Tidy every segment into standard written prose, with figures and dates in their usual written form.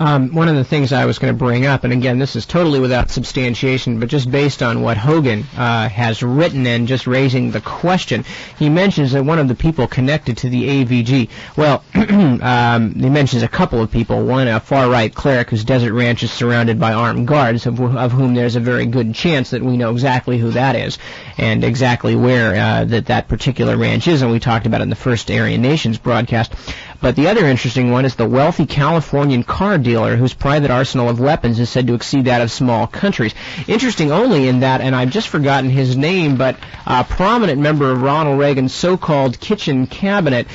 One of the things I was going to bring up, and again, this is totally without substantiation, but just based on what Hogan has written and just raising the question, he mentions that one of the people connected to the AVG, well, he mentions a couple of people. One, a far-right cleric whose desert ranch is surrounded by armed guards, of whom there's a very good chance that we know exactly who that is and exactly where that particular ranch is, and we talked about it in the first Aryan Nations broadcast. But the other interesting one is the wealthy Californian car dealer whose private arsenal of weapons is said to exceed that of small countries. Interesting only in that, and I've just forgotten his name, but a prominent member of Ronald Reagan's so-called kitchen cabinet,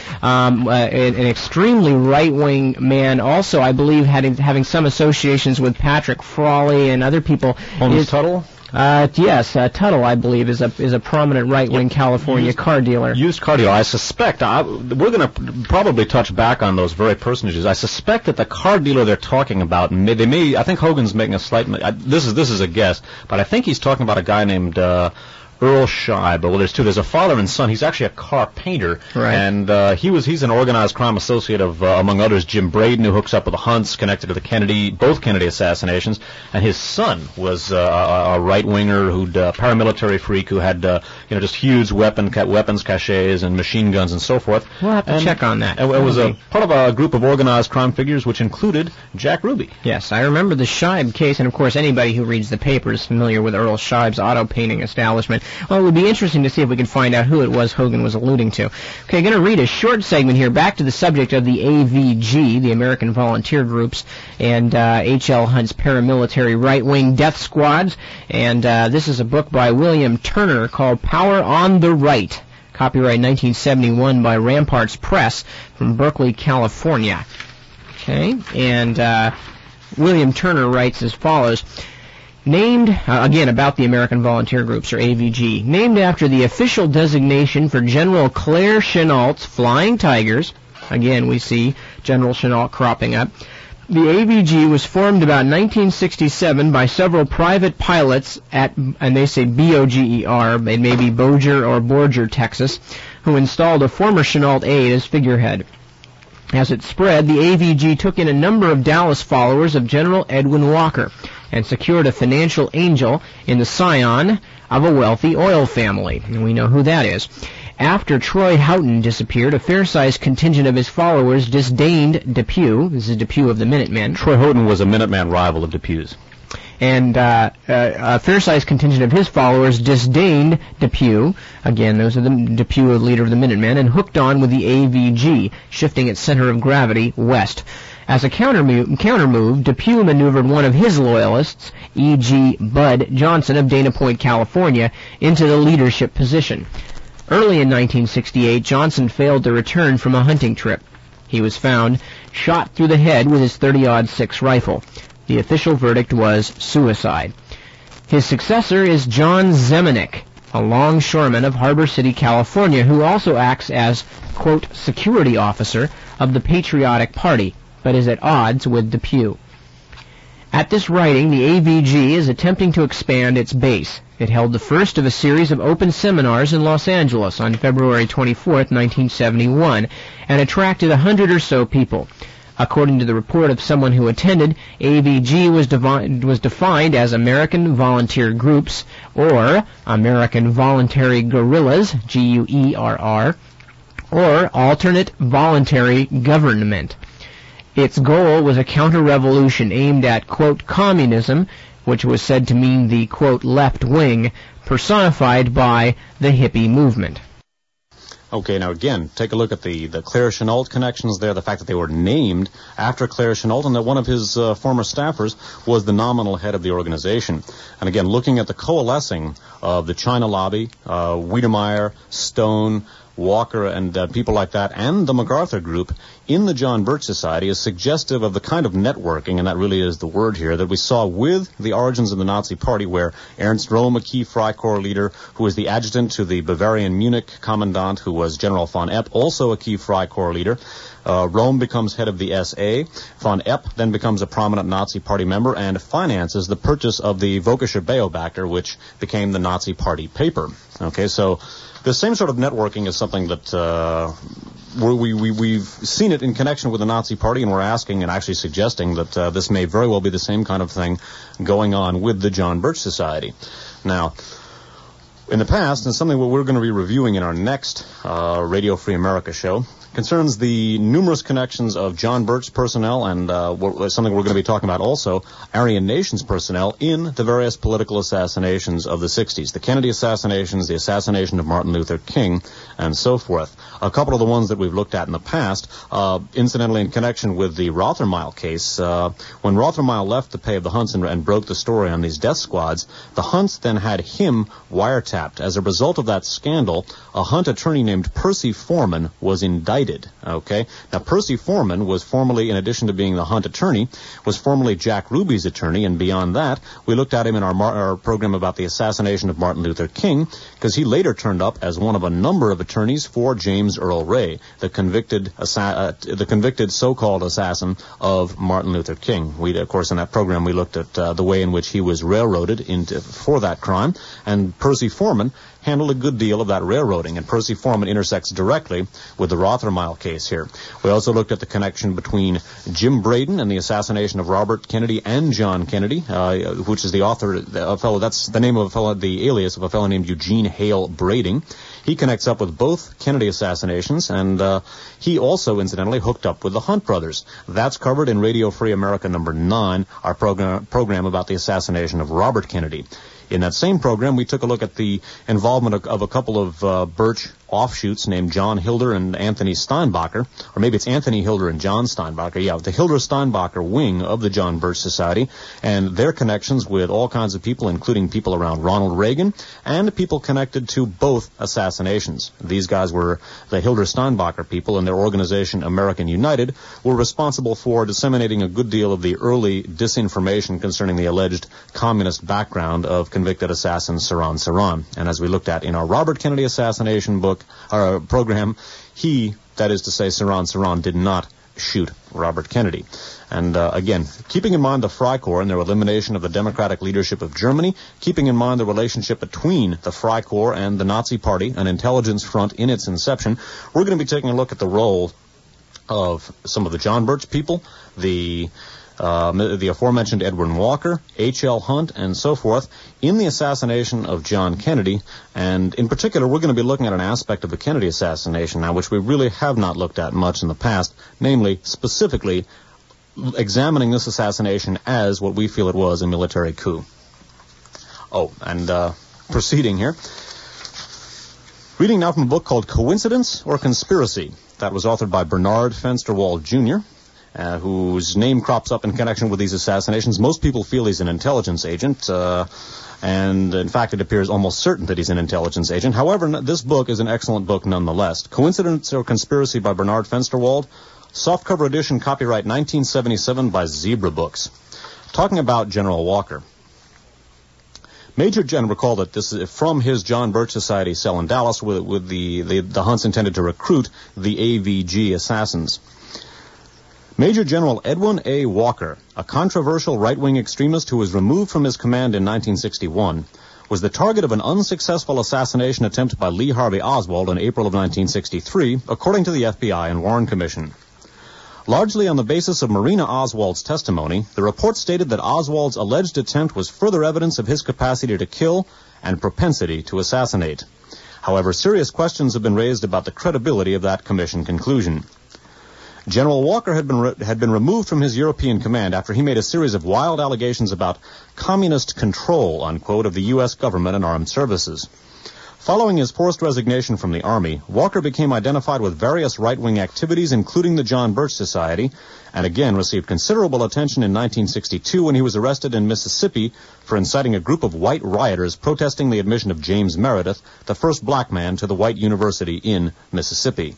an extremely right-wing man, also I believe having some associations with Patrick Frawley and other people. Holmes Tuttle? Yes, Tuttle, I believe, is a prominent right-wing California car dealer. Used car dealer. I suspect, we're going to probably touch back on those very personages. I suspect that the car dealer they're talking about, I think Hogan's making a slight, this is a guess, but I think he's talking about a guy named Earl Scheib. Well, there's two. There's a father and son. He's actually a car painter, right. And he's an organized crime associate of, among others, Jim Braden, who hooks up with the Hunts, connected to the both Kennedy assassinations. And his son was a right-winger, paramilitary freak, who had just huge weapons caches and machine guns and so forth. We'll have to check on that. And it was a part of a group of organized crime figures, which included Jack Ruby. Yes, I remember the Scheib case, and of course anybody who reads the paper is familiar with Earl Scheib's auto painting establishment. Well, it would be interesting to see if we can find out who it was Hogan was alluding to. Okay, going to read a short segment here back to the subject of the AVG, the American Volunteer Groups, and H.L. Hunt's paramilitary right-wing death squads. And this is a book by William Turner called Power on the Right, copyright 1971 by Ramparts Press from Berkeley, California. Okay, and William Turner writes as follows. Named, again, about the American Volunteer Groups, or AVG, named after the official designation for General Claire Chennault's Flying Tigers. Again, we see General Chennault cropping up. The AVG was formed about 1967 by several private pilots and they say B-O-G-E-R, it may be Bossier or Borger, Texas, who installed a former Chennault aide as figurehead. As it spread, the AVG took in a number of Dallas followers of General Edwin Walker and secured a financial angel in the scion of a wealthy oil family. And we know who that is. After Troy Houghton disappeared, a fair-sized contingent of his followers disdained Depew. This is Depew of the Minutemen. Troy Houghton was a Minuteman rival of Depew's. And a fair-sized contingent of his followers disdained Depew. Again, those are Depew, the leader of the Minutemen, and hooked on with the AVG, shifting its center of gravity west. As a counter-move, Depew maneuvered one of his loyalists, E.G. Bud Johnson of Dana Point, California, into the leadership position. Early in 1968, Johnson failed to return from a hunting trip. He was found shot through the head with his .30-06 rifle. The official verdict was suicide. His successor is John Zemanek, a longshoreman of Harbor City, California, who also acts as, quote, security officer of the Patriotic Party, but is at odds with Depew. At this writing, the AVG is attempting to expand its base. It held the first of a series of open seminars in Los Angeles on February 24, 1971, and attracted 100 or so people. According to the report of someone who attended, AVG was defined as American Volunteer Groups, or American Voluntary Guerrillas, G-U-E-R-R, or Alternate Voluntary Government. Its goal was a counter-revolution aimed at, quote, communism, which was said to mean the, quote, left wing, personified by the hippie movement. Okay, now again, take a look at the Claire Chennault connections there, the fact that they were named after Claire Chennault, and that one of his former staffers was the nominal head of the organization. And again, looking at the coalescing of the China Lobby, Wiedemeyer, Stone, Walker, and people like that, and the MacArthur Group in the John Birch Society is suggestive of the kind of networking, and that really is the word here, that we saw with the origins of the Nazi Party, where Ernst Röhm, a key Freikorps leader, who was the adjutant to the Bavarian Munich commandant, who was General von Epp, also a key Freikorps leader. Röhm becomes head of the SA. Von Epp then becomes a prominent Nazi Party member and finances the purchase of the Völkischer Beobachter, which became the Nazi Party paper. Okay, so the same sort of networking is something that we've seen it in connection with the Nazi Party, and we're asking and actually suggesting that this may very well be the same kind of thing going on with the John Birch Society. Now, in the past, and something we're going to be reviewing in our next Radio Free America show, concerns the numerous connections of John Birch personnel and something we're going to be talking about also, Aryan Nations personnel in the various political assassinations of the 60s. The Kennedy assassinations, the assassination of Martin Luther King, and so forth. A couple of the ones that we've looked at in the past, incidentally in connection with the Rothermile case, when Rothermile left the pay of the Hunts and broke the story on these death squads, the Hunts then had him wiretapped. As a result of that scandal, a Hunt attorney named Percy Foreman was indicted. Okay. Now, Percy Foreman was formerly, in addition to being the Hunt attorney, was formerly Jack Ruby's attorney, and beyond that, we looked at him in our program about the assassination of Martin Luther King, because he later turned up as one of a number of attorneys for James Earl Ray, the convicted so-called assassin of Martin Luther King. Of course, in that program, we looked at the way in which he was railroaded for that crime, and Percy Foreman handled a good deal of that railroading, and Percy Foreman intersects directly with the Rothermile case here. We also looked at the connection between Jim Braden and the assassination of Robert Kennedy and John Kennedy, which is the alias of a fellow named Eugene Hale Brading. He connects up with both Kennedy assassinations, and he also, incidentally, hooked up with the Hunt brothers. That's covered in Radio Free America number 9, our program about the assassination of Robert Kennedy. In that same program, we took a look at the involvement of a couple of Birch offshoots named John Hilder and Anthony Steinbacher, or maybe it's Anthony Hilder and John Steinbacher, the Hilder-Steinbacher wing of the John Birch Society, and their connections with all kinds of people, including people around Ronald Reagan, and people connected to both assassinations. These guys were the Hilder-Steinbacher people, and their organization, American United, were responsible for disseminating a good deal of the early disinformation concerning the alleged communist background of convicted assassin Sirhan Sirhan. And as we looked at in our Robert Kennedy assassination program, that is to say, Sirhan Sirhan did not shoot Robert Kennedy. And again, keeping in mind the Freikorps and their elimination of the democratic leadership of Germany, keeping in mind the relationship between the Freikorps and the Nazi Party, an intelligence front in its inception, we're going to be taking a look at the role of some of the John Birch people, the aforementioned Edwin Walker, H.L. Hunt, and so forth, in the assassination of John Kennedy. And in particular, we're going to be looking at an aspect of the Kennedy assassination now, which we really have not looked at much in the past, namely, specifically, examining this assassination as what we feel it was, a military coup. Oh, and proceeding here. Reading now from a book called Coincidence or Conspiracy. That was authored by Bernard Fensterwald, Jr., whose name crops up in connection with these assassinations. Most people feel he's an intelligence agent, and in fact it appears almost certain that he's an intelligence agent. However, this book is an excellent book nonetheless. Coincidence or Conspiracy by Bernard Fensterwald, softcover edition, copyright 1977 by Zebra Books. Talking about General Walker. Major General, recall that this is from his John Birch Society cell in Dallas with the Hunts intended to recruit the AVG assassins. Major General Edwin A. Walker, a controversial right-wing extremist who was removed from his command in 1961, was the target of an unsuccessful assassination attempt by Lee Harvey Oswald in April of 1963, according to the FBI and Warren Commission. Largely on the basis of Marina Oswald's testimony, the report stated that Oswald's alleged attempt was further evidence of his capacity to kill and propensity to assassinate. However, serious questions have been raised about the credibility of that commission conclusion. General Walker had been removed from his European command after he made a series of wild allegations about communist control, unquote, of the U.S. government and armed services. Following his forced resignation from the Army, Walker became identified with various right-wing activities, including the John Birch Society, and again received considerable attention in 1962 when he was arrested in Mississippi for inciting a group of white rioters protesting the admission of James Meredith, the first black man to the white university in Mississippi.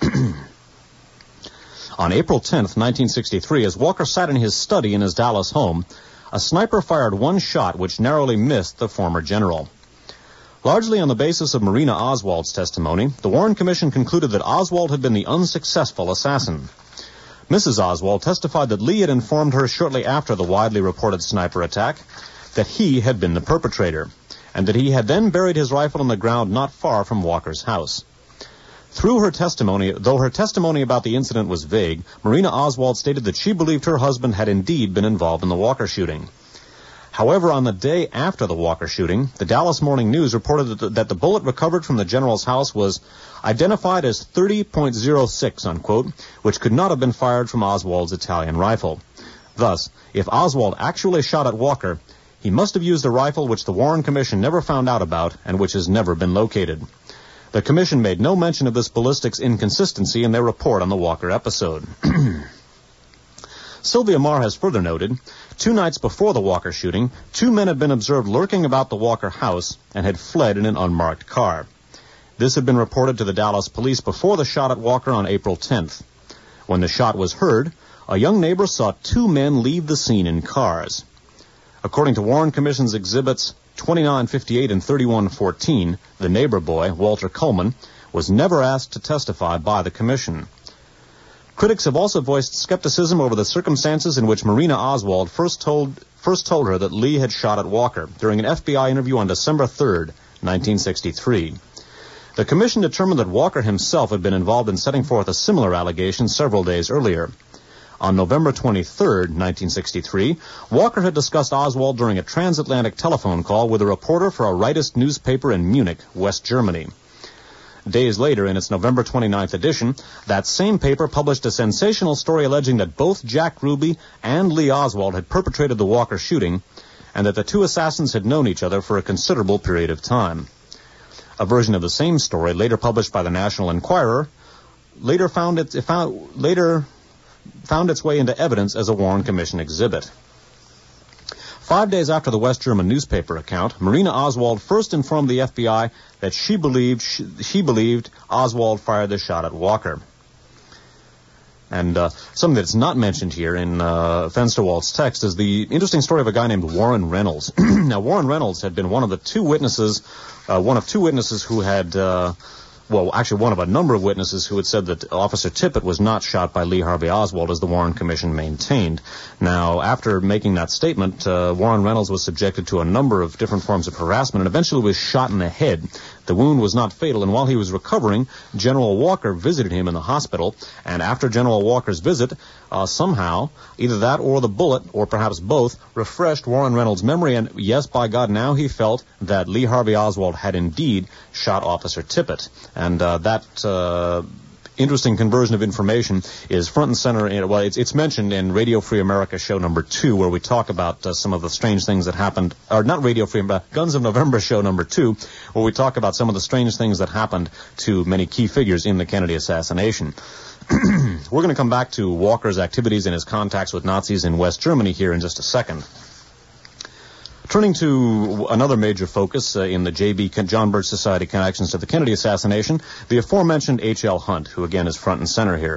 On April 10, 1963, as Walker sat in his study in his Dallas home, a sniper fired one shot which narrowly missed the former general. Largely on the basis of Marina Oswald's testimony, the Warren Commission concluded that Oswald had been the unsuccessful assassin. Mrs. Oswald testified that Lee had informed her shortly after the widely reported sniper attack that he had been the perpetrator, and that he had then buried his rifle in the ground not far from Walker's house. Though her testimony about the incident was vague, Marina Oswald stated that she believed her husband had indeed been involved in the Walker shooting. However, on the day after the Walker shooting, the Dallas Morning News reported that the bullet recovered from the general's house was identified as .30.06, unquote, which could not have been fired from Oswald's Italian rifle. Thus, if Oswald actually shot at Walker, he must have used a rifle which the Warren Commission never found out about and which has never been located. The Commission made no mention of this ballistics inconsistency in their report on the Walker episode. Sylvia Marr has further noted, 2 nights before the Walker shooting, 2 men had been observed lurking about the Walker house and had fled in an unmarked car. This had been reported to the Dallas police before the shot at Walker on April 10th. When the shot was heard, a young neighbor saw 2 men leave the scene in cars. According to Warren Commission's exhibits 2958 and 3114, the neighbor boy, Walter Coleman, was never asked to testify by the Commission. Critics have also voiced skepticism over the circumstances in which Marina Oswald first told her that Lee had shot at Walker during an FBI interview on December 3rd, 1963. The Commission determined that Walker himself had been involved in setting forth a similar allegation several days earlier. On November 23rd, 1963, Walker had discussed Oswald during a transatlantic telephone call with a reporter for a rightist newspaper in Munich, West Germany. Days later, in its November 29th edition, that same paper published a sensational story alleging that both Jack Ruby and Lee Oswald had perpetrated the Walker shooting, and that the 2 assassins had known each other for a considerable period of time. A version of the same story, later published by the National Enquirer, later found its way into evidence as a Warren Commission exhibit. 5 days after the West German newspaper account, Marina Oswald first informed the FBI that she believed Oswald fired the shot at Walker. And something that's not mentioned here in Fensterwald's text is the interesting story of a guy named Warren Reynolds. Now, Warren Reynolds had been one of 2 witnesses who had... one of a number of witnesses who had said that Officer Tippit was not shot by Lee Harvey Oswald, as the Warren Commission maintained. Now, after making that statement, Warren Reynolds was subjected to a number of different forms of harassment and eventually was shot in the head. The wound was not fatal, and while he was recovering, General Walker visited him in the hospital, and after General Walker's visit, somehow, either that or the bullet, or perhaps both, refreshed Warren Reynolds' memory, and yes, by God, now he felt that Lee Harvey Oswald had indeed shot Officer Tippit. And that interesting conversion of information is front and center. It's mentioned in Radio Free America show number 2, where we talk about some of the strange things that happened, or not Radio Free, but Guns of November show number 2, where we talk about some of the strange things that happened to many key figures in the Kennedy assassination. We're going to come back to Walker's activities and his contacts with Nazis in West Germany here in just a second. Turning to another major focus in the John Birch Society connections to the Kennedy assassination, the aforementioned H.L. Hunt, who again is front and center here.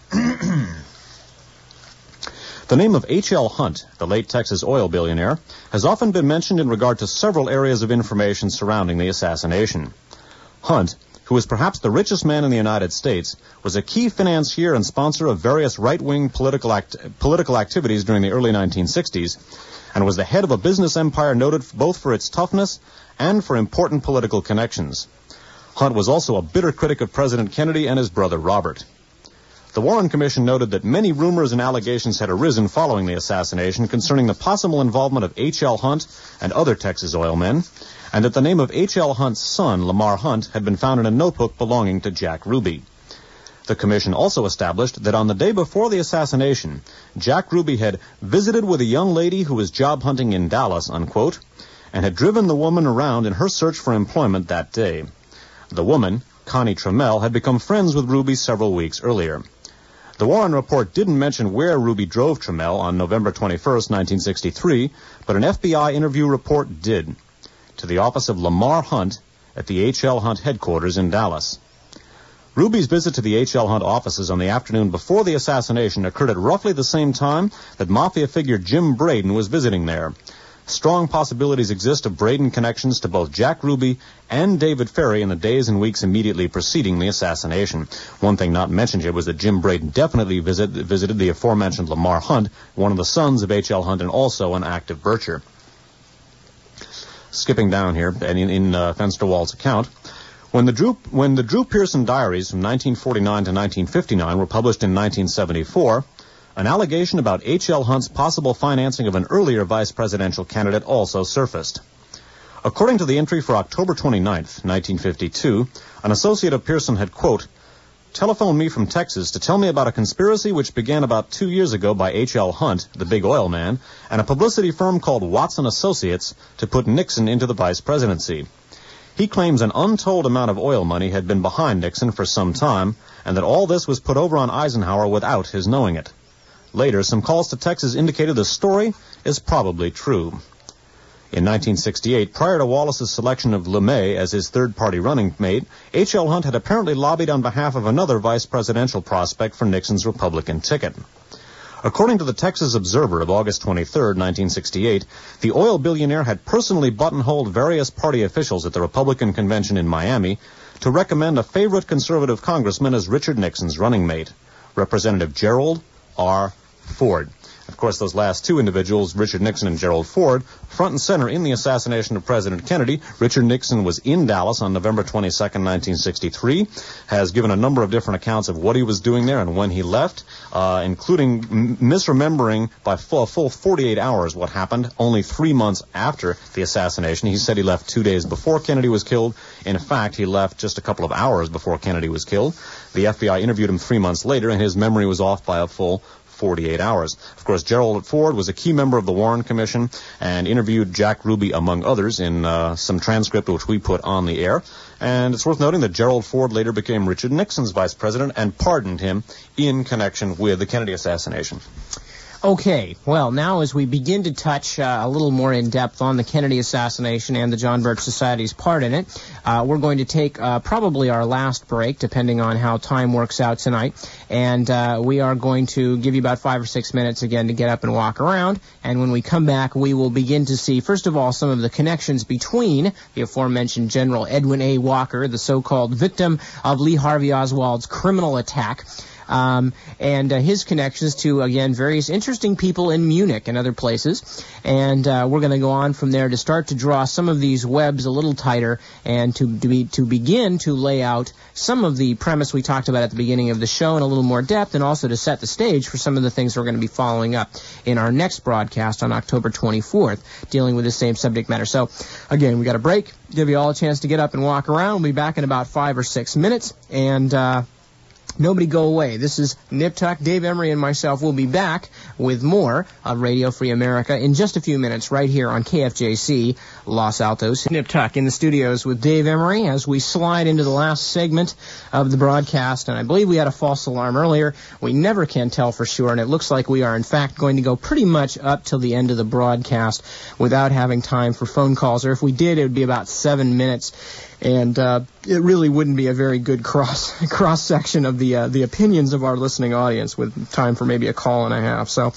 The name of H.L. Hunt, the late Texas oil billionaire, has often been mentioned in regard to several areas of information surrounding the assassination. Hunt, who was perhaps the richest man in the United States, was a key financier and sponsor of various right-wing political activities during the early 1960s, and was the head of a business empire noted both for its toughness and for important political connections. Hunt was also a bitter critic of President Kennedy and his brother Robert. The Warren Commission noted that many rumors and allegations had arisen following the assassination concerning the possible involvement of H.L. Hunt and other Texas oil men, and that the name of H.L. Hunt's son, Lamar Hunt, had been found in a notebook belonging to Jack Ruby. The Commission also established that on the day before the assassination, Jack Ruby had visited with a young lady who was job hunting in Dallas, unquote, and had driven the woman around in her search for employment that day. The woman, Connie Trammell, had become friends with Ruby several weeks earlier. The Warren report didn't mention where Ruby drove Trammell on November 21st, 1963, but an FBI interview report did, to the office of Lamar Hunt at the H.L. Hunt headquarters in Dallas. Ruby's visit to the H.L. Hunt offices on the afternoon before the assassination occurred at roughly the same time that Mafia figure Jim Braden was visiting there. Strong possibilities exist of Braden connections to both Jack Ruby and David Ferry in the days and weeks immediately preceding the assassination. One thing not mentioned here was that Jim Braden definitely visited the aforementioned Lamar Hunt, one of the sons of H.L. Hunt and also an active Bircher. Skipping down here, and in Fensterwald's account, When the Drew Pearson diaries from 1949 to 1959 were published in 1974, an allegation about H.L. Hunt's possible financing of an earlier vice presidential candidate also surfaced. According to the entry for October 29th, 1952, an associate of Pearson had, quote, telephoned me from Texas to tell me about a conspiracy which began about 2 years ago by H.L. Hunt, the big oil man, and a publicity firm called Watson Associates to put Nixon into the vice presidency. He claims an untold amount of oil money had been behind Nixon for some time, and that all this was put over on Eisenhower without his knowing it. Later, some calls to Texas indicated the story is probably true. In 1968, prior to Wallace's selection of LeMay as his third-party running mate, H.L. Hunt had apparently lobbied on behalf of another vice presidential prospect for Nixon's Republican ticket. According to the Texas Observer of August 23, 1968, the oil billionaire had personally buttonholed various party officials at the Republican convention in Miami to recommend a favorite conservative congressman as Richard Nixon's running mate, Representative Gerald R. Ford. Of course, those last two individuals, Richard Nixon and Gerald Ford, front and center in the assassination of President Kennedy. Richard Nixon was in Dallas on November 22, 1963, has given a number of different accounts of what he was doing there and when he left, including misremembering by a full 48 hours what happened only 3 months after the assassination. He said he left 2 days before Kennedy was killed. In fact, he left just a couple of hours before Kennedy was killed. The FBI interviewed him 3 months later, and his memory was off by a full 48 hours. Of course, Gerald Ford was a key member of the Warren Commission and interviewed Jack Ruby, among others, in some transcript which we put on the air. And it's worth noting that Gerald Ford later became Richard Nixon's vice president and pardoned him in connection with the Kennedy assassination. Okay, well, now as we begin to touch a little more in depth on the Kennedy assassination and the John Birch Society's part in it, we're going to take probably our last break, depending on how time works out tonight. And we are going to give you about 5 or 6 minutes again to get up and walk around. And when we come back, we will begin to see, first of all, some of the connections between the aforementioned General Edwin A. Walker, the so-called victim of Lee Harvey Oswald's criminal attack, and his connections to, again, various interesting people in Munich and other places. And we're going to go on from there to start to draw some of these webs a little tighter and to begin to lay out some of the premise we talked about at the beginning of the show in a little more depth, and also to set the stage for some of the things we're going to be following up in our next broadcast on October 24th, dealing with the same subject matter. So, again, we got a break, give you all a chance to get up and walk around. We'll be back in about 5 or 6 minutes, and nobody go away. This is Nip Tuck. Dave Emery and myself will be back with more of Radio Free America in just a few minutes right here on KFJC Los Altos. Nip Tuck in the studios with Dave Emery as we slide into the last segment of the broadcast. And I believe we had a false alarm earlier. We never can tell for sure, and it looks like we are in fact going to go pretty much up till the end of the broadcast without having time for phone calls. Or if we did, it would be about 7 minutes. And it really wouldn't be a very good cross section of the opinions of our listening audience, with time for maybe a call and a half. So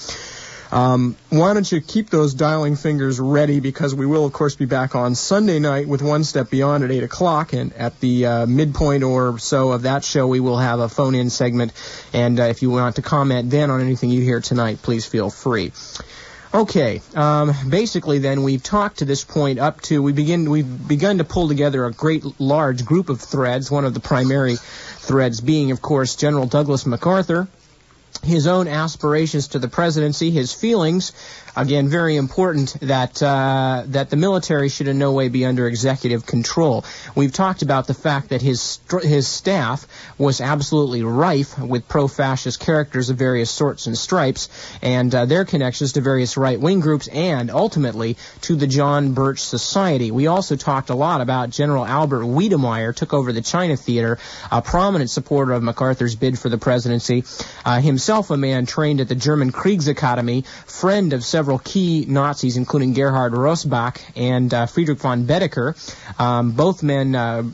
why don't you keep those dialing fingers ready, because we will, of course, be back on Sunday night with One Step Beyond at 8 o'clock. And at the midpoint or so of that show, we will have a phone-in segment. And if you want to comment then on anything you hear tonight, please feel free. Okay, basically then we've talked to this point up to, we've begun to pull together a great large group of threads, one of the primary threads being, of course, General Douglas MacArthur, his own aspirations to the presidency, his feelings, again, very important, that the military should in no way be under executive control. We've talked about the fact that his staff was absolutely rife with pro-fascist characters of various sorts and stripes, and their connections to various right-wing groups, and ultimately to the John Birch Society. We also talked a lot about General Albert Wiedemeyer, took over the China Theater, a prominent supporter of MacArthur's bid for the presidency, himself a man trained at the German Kriegsakademie, friend of several key Nazis, including Gerhard Rosbach and Friedrich von Bedecker. Both men,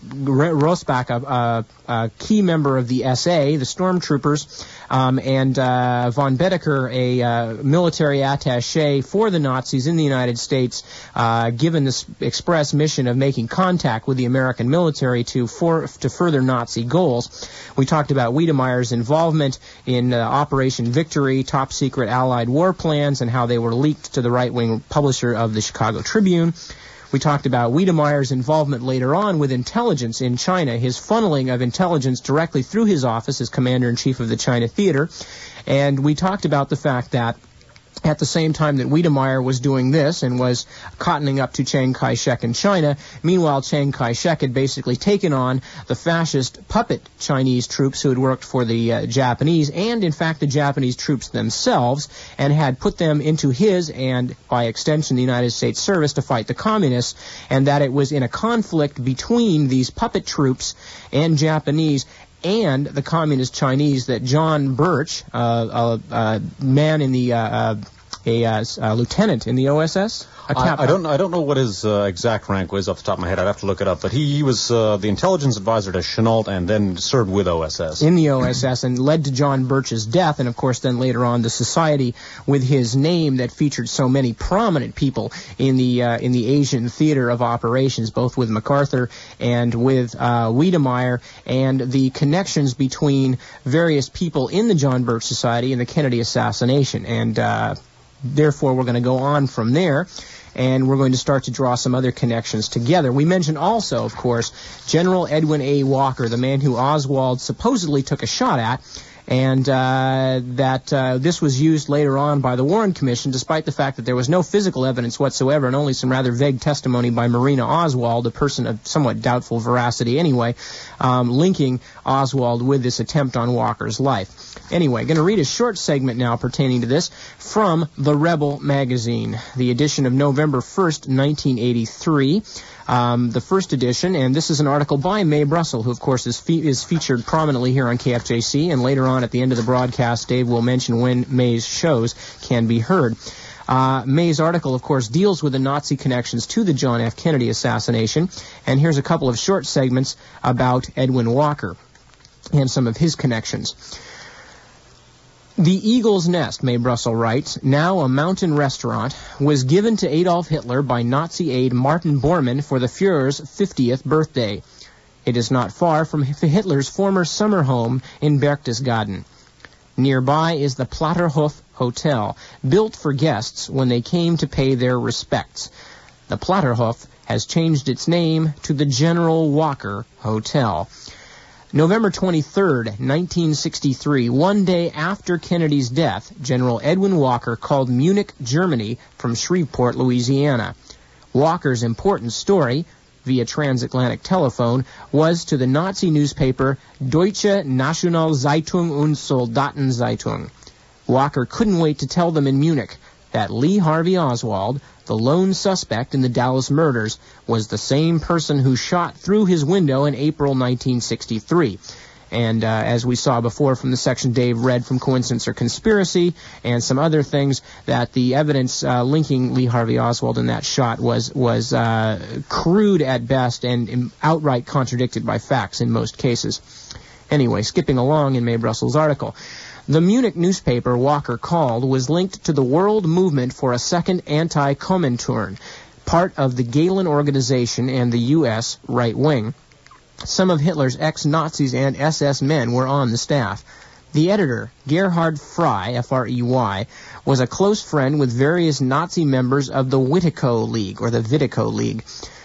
Rosbach, a key member of the SA, the stormtroopers, and von Bedecker, a military attaché for the Nazis in the United States, given this express mission of making contact with the American military to further Nazi goals. We talked about Wiedemeyer's involvement in Operation Victory, top-secret Allied war plans, and how they were leaked to the right-wing publisher of the Chicago Tribune. We talked about Wiedemeyer's involvement later on with intelligence in China, his funneling of intelligence directly through his office as Commander-in-Chief of the China Theater. And we talked about the fact that at the same time that Wiedemeyer was doing this and was cottoning up to Chiang Kai-shek in China, meanwhile Chiang Kai-shek had basically taken on the fascist puppet Chinese troops who had worked for the Japanese and, in fact, the Japanese troops themselves, and had put them into his and, by extension, the United States service to fight the communists, and that it was in a conflict between these puppet troops and Japanese and the communist Chinese that John Birch, a man in the a lieutenant in the OSS. I don't know what his exact rank was off the top of my head. I'd have to look it up. But he was the intelligence advisor to Chennault and then served with OSS. In the OSS and led to John Birch's death, and of course then later on the society with his name that featured so many prominent people in the Asian theater of operations, both with MacArthur and with Wiedemeyer, and the connections between various people in the John Birch Society and the Kennedy assassination. And therefore we're going to go on from there, and we're going to start to draw some other connections together. We mentioned also, of course, General Edwin A. Walker, the man who Oswald supposedly took a shot at, and that this was used later on by the Warren Commission, despite the fact that there was no physical evidence whatsoever and only some rather vague testimony by Marina Oswald, a person of somewhat doubtful veracity anyway, linking Oswald with this attempt on Walker's life. Anyway, going to read a short segment now pertaining to this from The Rebel magazine, the edition of November 1st, 1983. The first edition, and this is an article by Mae Brussel, who, of course, is featured prominently here on KFJC, and later on at the end of the broadcast, Dave will mention when Mae's shows can be heard. Mae's article, of course, deals with the Nazi connections to the John F. Kennedy assassination, and here's a couple of short segments about Edwin Walker and some of his connections. The Eagle's Nest, Mae Brussel writes, now a mountain restaurant, was given to Adolf Hitler by Nazi aide Martin Bormann for the Führer's 50th birthday. It is not far from Hitler's former summer home in Berchtesgaden. Nearby is the Platterhof Hotel, built for guests when they came to pay their respects. The Platterhof has changed its name to the General Walker Hotel. November 23rd, 1963, one day after Kennedy's death, General Edwin Walker called Munich, Germany, from Shreveport, Louisiana. Walker's important story, via transatlantic telephone, was to the Nazi newspaper Deutsche Nationalzeitung und Soldatenzeitung. Walker couldn't wait to tell them in Munich that Lee Harvey Oswald, the lone suspect in the Dallas murders, was the same person who shot through his window in April 1963. And as we saw before from the section Dave read from Coincidence or Conspiracy and some other things, that the evidence linking Lee Harvey Oswald in that shot was crude at best and outright contradicted by facts in most cases. Anyway, skipping along in Mae Brussel's article. The Munich newspaper Walker called was linked to the world movement for a second anti-Komintern, part of the Gehlen organization and the U.S. right wing. Some of Hitler's ex-Nazis and SS men were on the staff. The editor, Gerhard Frey, F-R-E-Y, was a close friend with various Nazi members of the Witiko League, or the Witiko League,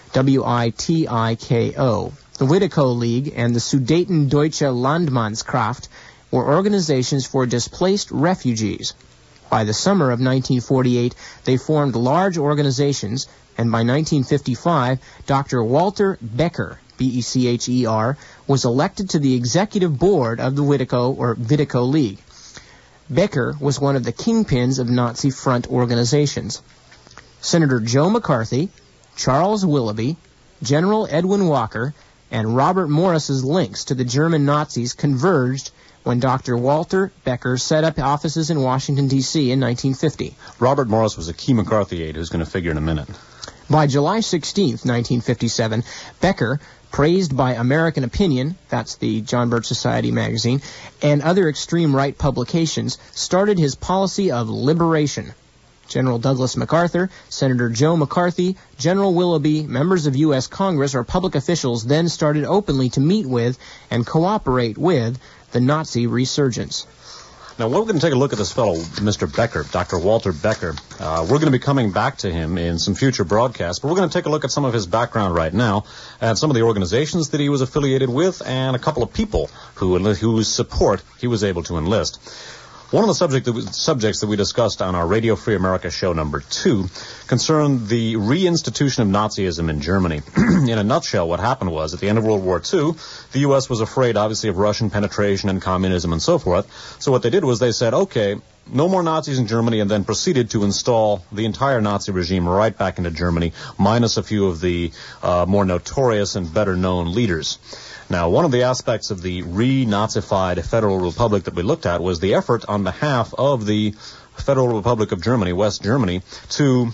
W-I-T-I-K-O. The Witiko League and the Sudeten Deutsche Landmannskraft were organizations for displaced refugees. By the summer of 1948, they formed large organizations, and by 1955, Dr. Walter Becker, B-E-C-H-E-R, was elected to the executive board of the Witiko League. Becker was one of the kingpins of Nazi front organizations. Senator Joe McCarthy, Charles Willoughby, General Edwin Walker, and Robert Morris's links to the German Nazis converged when Dr. Walter Becker set up offices in Washington, D.C. in 1950. Robert Morris was a key McCarthy aide who's going to figure in a minute. By July 16, 1957, Becker, praised by American Opinion, that's the John Birch Society magazine, and other extreme right publications, started his policy of liberation. General Douglas MacArthur, Senator Joe McCarthy, General Willoughby, members of U.S. Congress, or public officials then started openly to meet with and cooperate with the Nazi resurgence. Now, we're going to take a look at this fellow, Mr. Becker, Dr. Walter Becker. We're going to be coming back to him in some future broadcasts, but we're going to take a look at some of his background right now, and some of the organizations that he was affiliated with, and a couple of people whose support he was able to enlist. One of the subjects that we discussed on our Radio Free America show number 2 concerned the reinstitution of Nazism in Germany. In a nutshell, what happened was, at the end of World War II, the U.S. was afraid, obviously, of Russian penetration and communism and so forth. So what they did was they said, okay, no more Nazis in Germany, and then proceeded to install the entire Nazi regime right back into Germany, minus a few of the more notorious and better-known leaders. Now, one of the aspects of the re-Nazified Federal Republic that we looked at was the effort on behalf of the Federal Republic of Germany, West Germany, to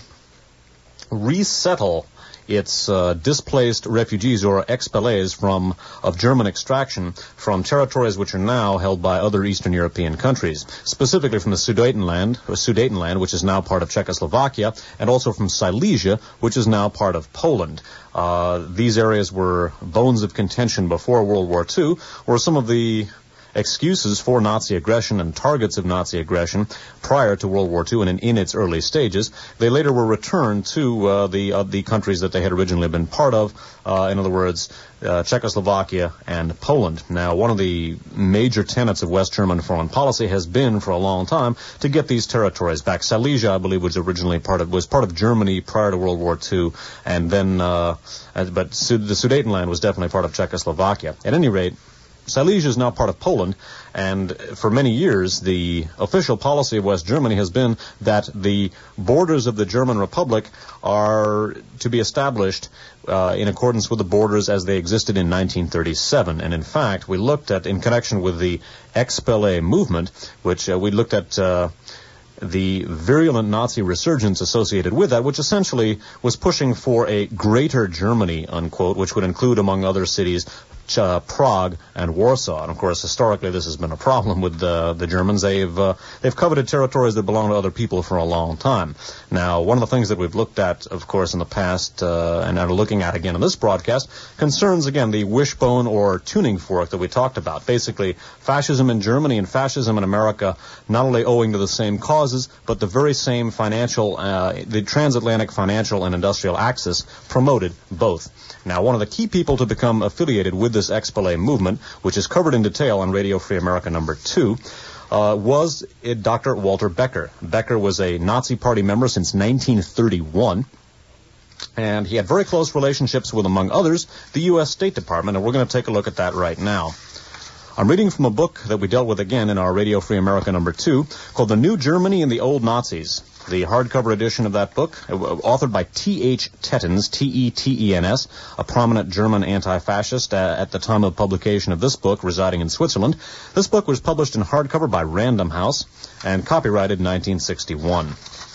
resettle its displaced refugees or expellees of German extraction from territories which are now held by other Eastern European countries, specifically from the Sudetenland, which is now part of Czechoslovakia, and also from Silesia, which is now part of Poland. These areas were bones of contention before World War II, were some of the excuses for Nazi aggression and targets of Nazi aggression prior to World War II and in its early stages. They later were returned to the countries that they had originally been part of, in other words, Czechoslovakia and Poland. Now, one of the major tenets of West German foreign policy has been for a long time to get these territories back. Silesia, I believe, was originally part of Germany prior to World War II, and then but the Sudetenland was definitely part of Czechoslovakia. At any rate, Silesia is now part of Poland, and for many years, the official policy of West Germany has been that the borders of the German Republic are to be established in accordance with the borders as they existed in 1937. And in fact, we looked at, in connection with the Expellé movement, which we looked at the virulent Nazi resurgence associated with that, which essentially was pushing for a greater Germany, unquote, which would include, among other cities, Prague and Warsaw. And of course, historically, this has been a problem with the Germans. They've coveted territories that belong to other people for a long time. Now, one of the things that we've looked at, of course, in the past, and are looking at again in this broadcast, concerns, again, the wishbone or tuning fork that we talked about. Basically, fascism in Germany and fascism in America, not only owing to the same causes, but the very same the transatlantic financial and industrial axis promoted both. Now, one of the key people to become affiliated with this Expellé movement, which is covered in detail on Radio Free America number 2, was Dr. Walter Becker. Becker was a Nazi Party member since 1931, and he had very close relationships with, among others, the U.S. State Department, and we're going to take a look at that right now. I'm reading from a book that we dealt with again in our Radio Free America number 2 called The New Germany and the Old Nazis. The hardcover edition of that book, authored by T.H. Tettens, T-E-T-E-N-S, a prominent German anti-fascist at the time of publication of this book, residing in Switzerland. This book was published in hardcover by Random House and copyrighted in 1961.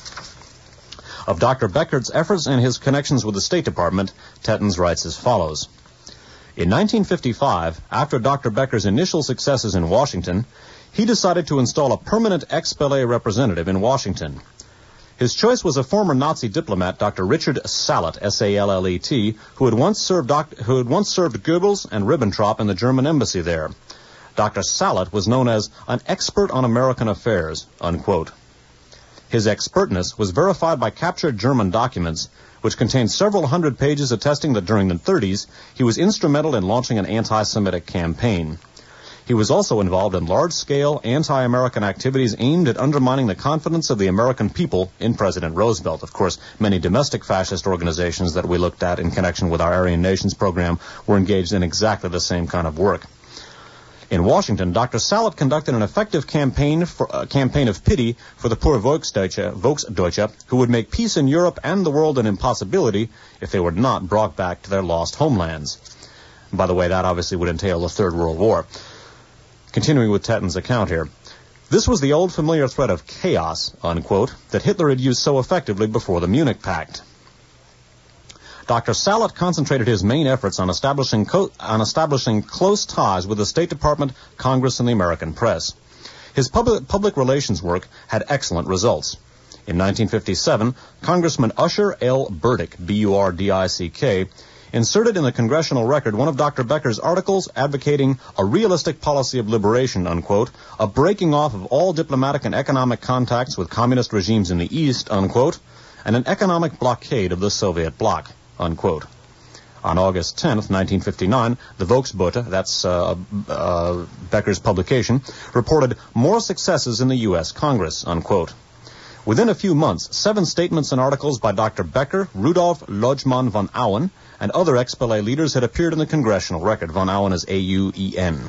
Of Dr. Becker's efforts and his connections with the State Department, Tettens writes as follows. In 1955, after Dr. Becker's initial successes in Washington, he decided to install a permanent Expellé representative in Washington. His choice was a former Nazi diplomat, Dr. Richard Sallet, S-A-L-L-E-T, who had once served Goebbels and Ribbentrop in the German embassy there. Dr. Sallet was known as an expert on American affairs, unquote. His expertness was verified by captured German documents, which contained several hundred pages attesting that during the 30s, he was instrumental in launching an anti-Semitic campaign. He was also involved in large-scale anti-American activities aimed at undermining the confidence of the American people in President Roosevelt. Of course, many domestic fascist organizations that we looked at in connection with our Aryan Nations program were engaged in exactly the same kind of work. In Washington, Dr. Sallet conducted an effective campaign of pity for the poor Volksdeutsche, who would make peace in Europe and the world an impossibility if they were not brought back to their lost homelands. By the way, that obviously would entail the Third World War. Continuing with Tettens' account here. This was the old familiar threat of chaos, unquote, that Hitler had used so effectively before the Munich Pact. Dr. Sallet concentrated his main efforts on establishing close ties with the State Department, Congress, and the American press. His public relations work had excellent results. In 1957, Congressman Usher L. Burdick, B-U-R-D-I-C-K, inserted in the Congressional Record one of Dr. Becker's articles advocating a realistic policy of liberation, unquote, a breaking off of all diplomatic and economic contacts with communist regimes in the East, unquote, and an economic blockade of the Soviet bloc, unquote. On August 10th, 1959, the Volksbote, that's Becker's publication, reported more successes in the U.S. Congress, unquote. Within a few months, 7 statements and articles by Dr. Becker, Rudolf Lodgman von Auen, and other ex-Belay leaders had appeared in the Congressional Record. Von Auen is A-U-E-N.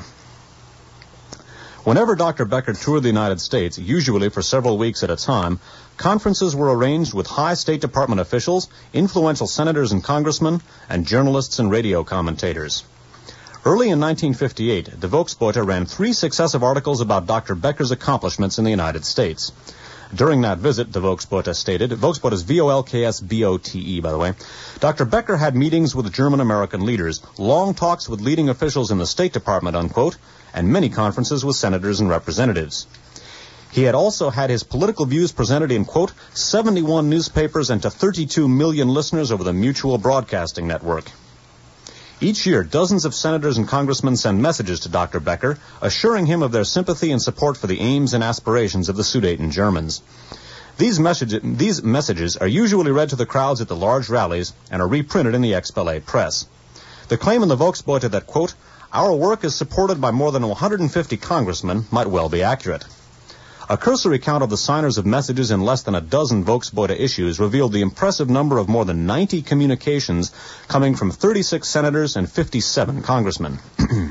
Whenever Dr. Becker toured the United States, usually for several weeks at a time, conferences were arranged with high State Department officials, influential senators and congressmen, and journalists and radio commentators. Early in 1958, the Volksbote ran 3 successive articles about Dr. Becker's accomplishments in the United States. During that visit, the Volksbote stated, Volksbote is V-O-L-K-S-B-O-T-E, by the way, Dr. Becker had meetings with German-American leaders, long talks with leading officials in the State Department, unquote, and many conferences with senators and representatives. He had also had his political views presented in, quote, 71 newspapers and to 32 million listeners over the Mutual Broadcasting Network. Each year, dozens of senators and congressmen send messages to Dr. Becker, assuring him of their sympathy and support for the aims and aspirations of the Sudeten Germans. These messages are usually read to the crowds at the large rallies and are reprinted in the ex-Belay press. The claim in the Volksbote that, quote, our work is supported by more than 150 congressmen might well be accurate. A cursory count of the signers of messages in less than a dozen Volksbote issues revealed the impressive number of more than 90 communications coming from 36 senators and 57 congressmen.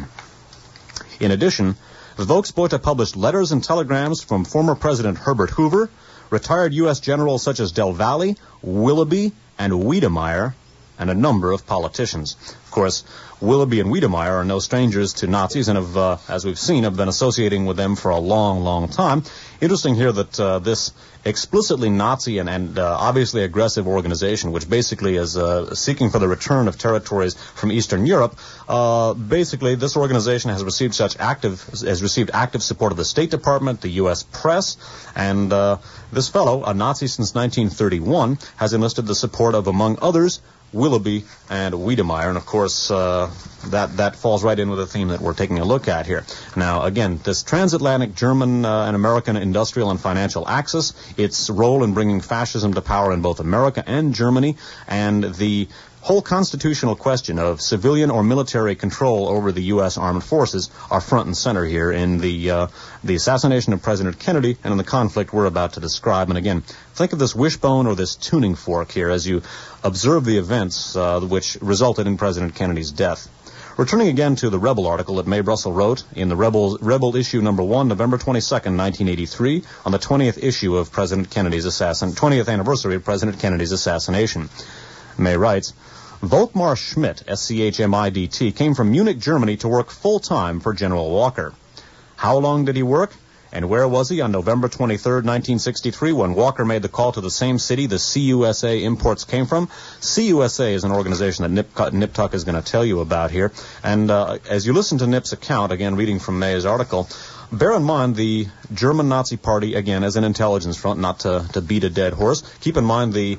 In addition, the Volksbote published letters and telegrams from former President Herbert Hoover, retired U.S. generals such as Del Valle, Willoughby, and Wiedemeyer, and a number of politicians. Of course, Willoughby and Wiedemeyer are no strangers to Nazis and have, as we've seen, have been associating with them for a long, long time. Interesting here that this explicitly Nazi and obviously aggressive organization, which basically is seeking for the return of territories from Eastern Europe, basically this organization has received active support of the State Department, the U.S. press, and this fellow, a Nazi since 1931, has enlisted the support of, among others, Willoughby and Wiedemeyer, and of course that falls right in with the theme that we're taking a look at here. Now, again, this transatlantic German and American industrial and financial axis, its role in bringing fascism to power in both America and Germany, and the whole constitutional question of civilian or military control over the U.S. armed forces are front and center here in the assassination of President Kennedy and in the conflict we're about to describe. And again, think of this wishbone or this tuning fork here as you observe the events which resulted in President Kennedy's death. Returning again to the Rebel article that Mae Brussel wrote in the Rebel issue number 1, November 22nd, 1983, on the 20th issue of President Kennedy's 20th anniversary of President Kennedy's assassination. May writes, Volkmar Schmidt, S-C-H-M-I-D-T, came from Munich, Germany to work full-time for General Walker. How long did he work? And where was he on November 23rd, 1963, when Walker made the call to the same city the CUSA imports came from? CUSA is an organization that Nip Tuck is going to tell you about here. And as you listen to Nip's account, again, reading from May's article, bear in mind the German Nazi Party, again, as an intelligence front, not to beat a dead horse. Keep in mind the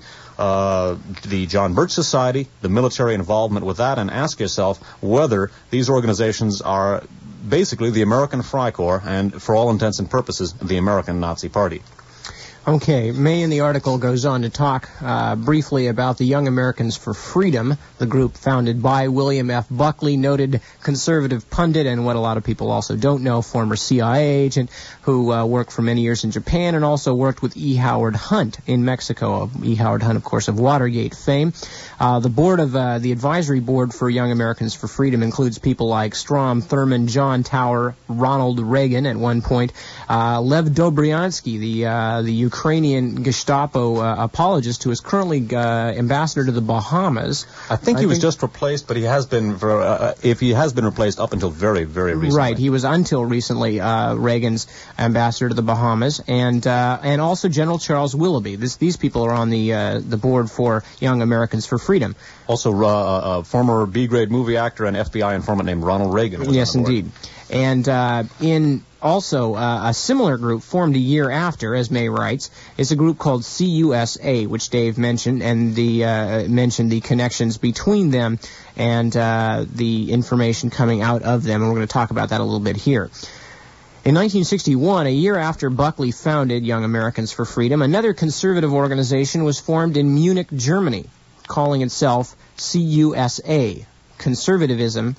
John Birch Society, the military involvement with that, and ask yourself whether these organizations are basically the American Freikorps and, for all intents and purposes, the American Nazi Party. Okay, May in the article goes on to talk briefly about the Young Americans for Freedom, the group founded by William F. Buckley, noted conservative pundit, and what a lot of people also don't know, former CIA agent who worked for many years in Japan and also worked with E. Howard Hunt in Mexico. E. Howard Hunt, of course, of Watergate fame. The board of the advisory board for Young Americans for Freedom includes people like Strom Thurmond, John Tower, Ronald Reagan at one point, Lev Dobryansky, the Ukrainian Gestapo apologist who is currently ambassador to the Bahamas. I think he was just replaced, but he has been, if he has been replaced up until very, very recently. Right, he was until recently Reagan's ambassador to the Bahamas, and also General Charles Willoughby. These people are on the board for Young Americans for Freedom. Also, a former B-grade movie actor and FBI informant named Ronald Reagan. Yes, indeed. And in also a similar group formed a year after, as May writes, is a group called CUSA, which Dave mentioned, and mentioned the connections between them and the information coming out of them, and we're going to talk about that a little bit here. In 1961, a year after Buckley founded Young Americans for Freedom, another conservative organization was formed in Munich, Germany, calling itself CUSA, Conservatism,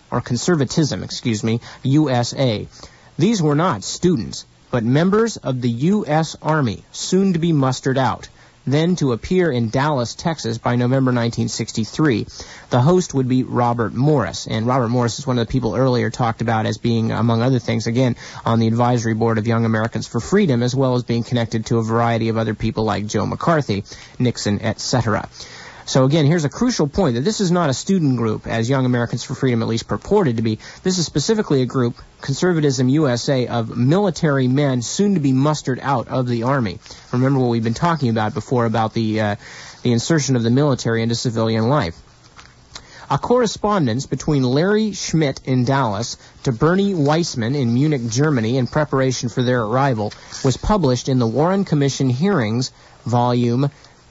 USA. These were not students, but members of the U.S. Army, soon to be mustered out, then to appear in Dallas, Texas by November 1963. The host would be Robert Morris, and Robert Morris is one of the people earlier talked about as being, among other things, again, on the advisory board of Young Americans for Freedom, as well as being connected to a variety of other people like Joe McCarthy, Nixon, etc. So again, here's a crucial point, that this is not a student group, as Young Americans for Freedom at least purported to be. This is specifically a group, Conservatism USA, of military men soon to be mustered out of the Army. Remember what we've been talking about before about the insertion of the military into civilian life. A correspondence between Larry Schmidt in Dallas to Bernie Weissman in Munich, Germany, in preparation for their arrival, was published in the Warren Commission Hearings, Volume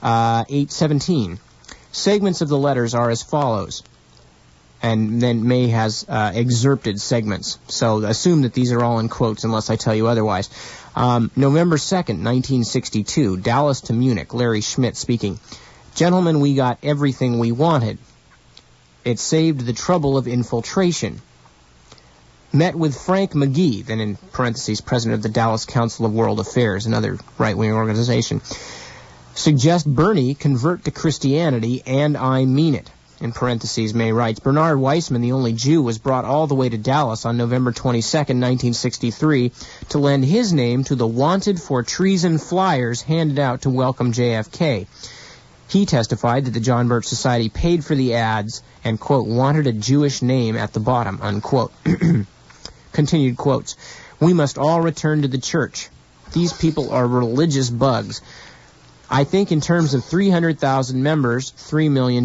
817. Segments of the letters are as follows, and then May has excerpted segments, so assume that these are all in quotes unless I tell you otherwise. November 2nd, 1962, Dallas to Munich, Larry Schmidt speaking. Gentlemen, we got everything we wanted. It saved the trouble of infiltration. Met with Frank McGee, then in parentheses, president of the Dallas Council of World Affairs, another right-wing organization. Suggest Bernie convert to Christianity, and I mean it. In parentheses, May writes, Bernard Weissman, the only Jew, was brought all the way to Dallas on November 22, 1963, to lend his name to the wanted for treason flyers handed out to welcome JFK. He testified that the John Birch Society paid for the ads and, quote, wanted a Jewish name at the bottom, unquote. Continued quotes. We must all return to the church. These people are religious bugs. I think in terms of 300,000 members, $3 million.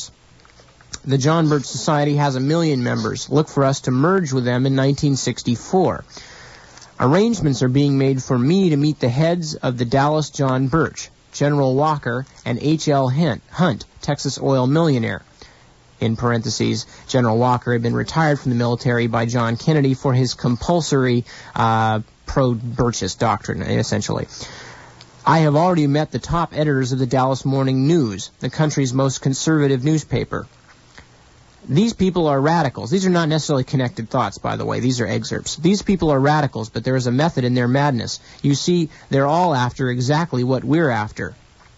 The John Birch Society has 1 million members. Look for us to merge with them in 1964. Arrangements are being made for me to meet the heads of the Dallas John Birch, General Walker, and H.L. Hunt, Texas oil millionaire. In parentheses, General Walker had been retired from the military by John Kennedy for his compulsory pro-Birchist doctrine, essentially. I have already met the top editors of the Dallas Morning News, the country's most conservative newspaper. These people are radicals. These are not necessarily connected thoughts, by the way. These are excerpts. These people are radicals, but there is a method in their madness. You see, they're all after exactly what we're after.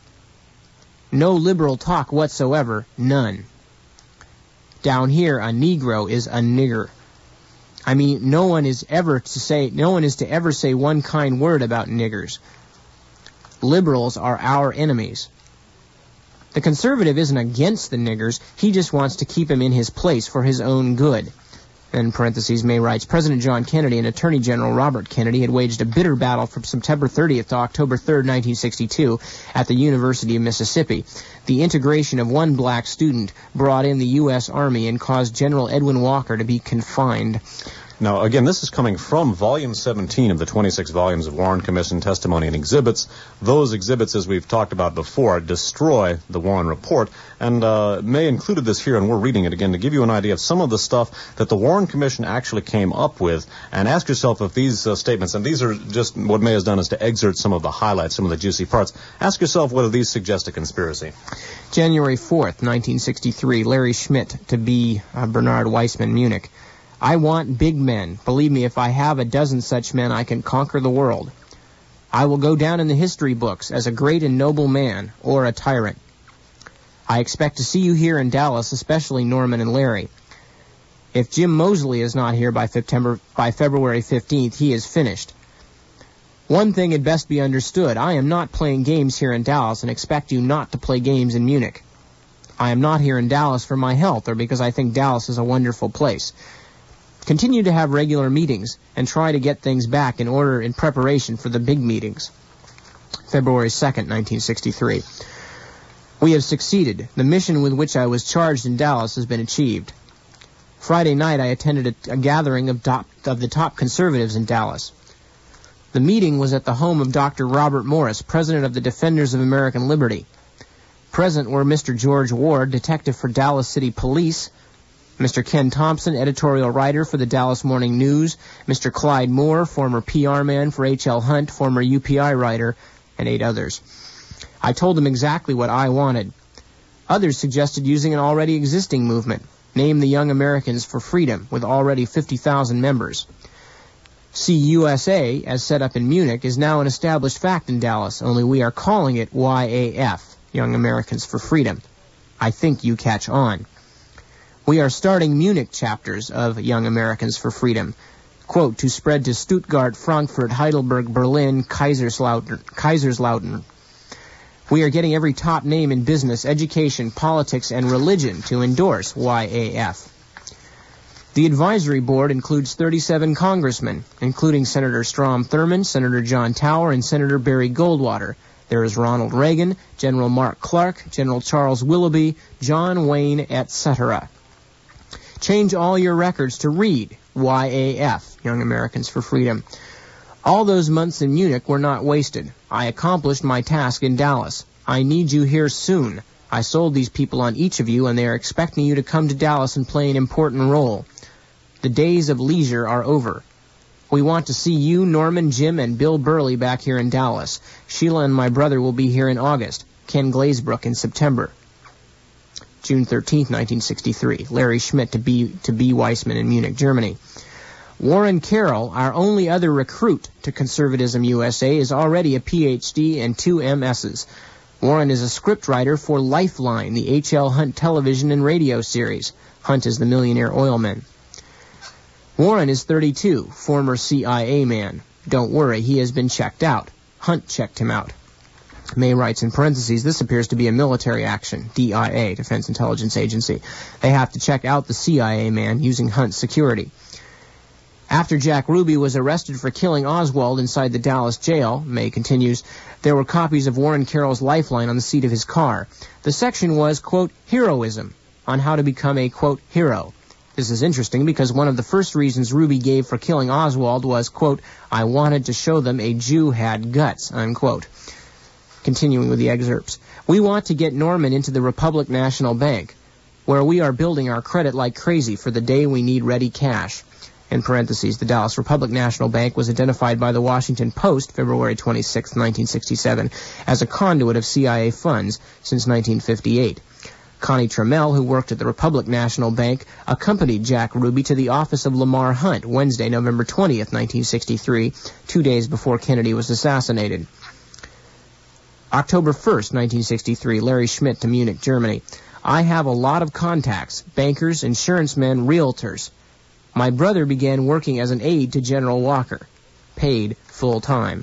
No liberal talk whatsoever, none. Down here, a Negro is a nigger. I mean, no one is to ever say one kind word about niggers. Liberals are our enemies. The conservative isn't against the niggers. He just wants to keep him in his place for his own good. In parentheses, May writes, President John Kennedy and Attorney General Robert Kennedy had waged a bitter battle from September 30th to October 3rd, 1962 at the University of Mississippi. The integration of one black student brought in the U.S. Army and caused General Edwin Walker to be confined. Now, again, this is coming from Volume 17 of the 26 volumes of Warren Commission Testimony and Exhibits. Those exhibits, as we've talked about before, destroy the Warren Report. And May included this here, and we're reading it again to give you an idea of some of the stuff that the Warren Commission actually came up with. And ask yourself if these statements, and these are just what May has done is to excerpt some of the highlights, some of the juicy parts. Ask yourself whether these suggest a conspiracy. January 4th, 1963, Larry Schmidt to be Bernard Weissman, Munich. I want big men. Believe me, if I have a dozen such men, I can conquer the world. I will go down in the history books as a great and noble man, or a tyrant. I expect to see you here in Dallas, especially Norman and Larry. If Jim Mosley is not here by February 15th, he is finished. One thing had best be understood. I am not playing games here in Dallas and expect you not to play games in Munich. I am not here in Dallas for my health or because I think Dallas is a wonderful place. Continue to have regular meetings and try to get things back in order in preparation for the big meetings. February 2nd, 1963. We have succeeded. The mission with which I was charged in Dallas has been achieved. Friday night I attended a gathering of the top conservatives in Dallas. The meeting was at the home of Dr. Robert Morris, president of the Defenders of American Liberty. Present were Mr. George Ward, detective for Dallas City Police, Mr. Ken Thompson, editorial writer for the Dallas Morning News, Mr. Clyde Moore, former PR man for H.L. Hunt, former UPI writer, and 8 others. I told them exactly what I wanted. Others suggested using an already existing movement, name the Young Americans for Freedom, with already 50,000 members. CUSA, as set up in Munich, is now an established fact in Dallas, only we are calling it YAF, Young Americans for Freedom. I think you catch on. We are starting Munich chapters of Young Americans for Freedom, quote, to spread to Stuttgart, Frankfurt, Heidelberg, Berlin, Kaiserslautern. We are getting every top name in business, education, politics, and religion to endorse YAF. The advisory board includes 37 congressmen, including Senator Strom Thurmond, Senator John Tower, and Senator Barry Goldwater. There is Ronald Reagan, General Mark Clark, General Charles Willoughby, John Wayne, etc. Change all your records to read YAF, Young Americans for Freedom. All those months in Munich were not wasted. I accomplished my task in Dallas. I need you here soon. I sold these people on each of you, and they are expecting you to come to Dallas and play an important role. The days of leisure are over. We want to see you, Norman, Jim, and Bill Burley back here in Dallas. Sheila and my brother will be here in August. Ken Glazebrook in September. June 13, 1963. Larry Schmidt to B. Weissman in Munich, Germany. Warren Carroll, our only other recruit to Conservatism USA, is already a Ph.D. and 2 M.S.s. Warren is a scriptwriter for Lifeline, the H.L. Hunt television and radio series. Hunt is the millionaire oilman. Warren is 32, former CIA man. Don't worry, he has been checked out. Hunt checked him out. May writes in parentheses, this appears to be a military action, DIA, Defense Intelligence Agency. They have to check out the CIA man using Hunt's security. After Jack Ruby was arrested for killing Oswald inside the Dallas jail, May continues, there were copies of Warren Carroll's Lifeline on the seat of his car. The section was, quote, heroism, on how to become a, quote, hero. This is interesting because one of the first reasons Ruby gave for killing Oswald was, quote, I wanted to show them a Jew had guts, unquote. Continuing with the excerpts. We want to get Norman into the Republic National Bank, where we are building our credit like crazy for the day we need ready cash. In parentheses, the Dallas Republic National Bank was identified by the Washington Post, February 26, 1967, as a conduit of CIA funds since 1958. Connie Trammell, who worked at the Republic National Bank, accompanied Jack Ruby to the office of Lamar Hunt Wednesday, November 20th, 1963, 2 days before Kennedy was assassinated. October 1st, 1963, Larry Schmidt to Munich, Germany. I have a lot of contacts, bankers, insurance men, realtors. My brother began working as an aide to General Walker, paid full-time.